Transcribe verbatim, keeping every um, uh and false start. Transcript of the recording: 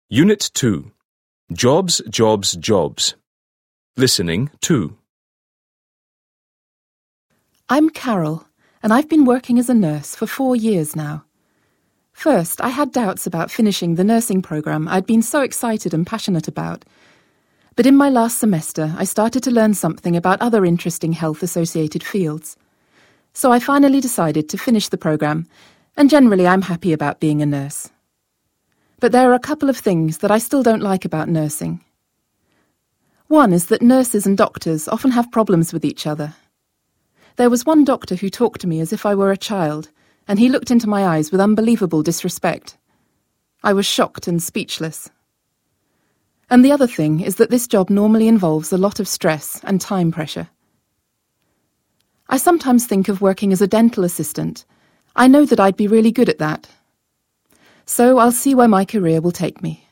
Unit two. Jobs, jobs, jobs. Listening two. I'm Carol, and I've been working as a nurse for four years now. First, I had doubts about finishing the nursing programme I'd been so excited and passionate about. But in my last semester, I started to learn something about other interesting health-associated fields. So I finally decided to finish the programme, and generally I'm happy about being a nurse. But there are a couple of things that I still don't like about nursing. One is that nurses and doctors often have problems with each other. There was one doctor who talked to me as if I were a child, and he looked into my eyes with unbelievable disrespect. I was shocked and speechless. And the other thing is that this job normally involves a lot of stress and time pressure. I sometimes think of working as a dental assistant. I know that I'd be really good at that. So I'll see where my career will take me.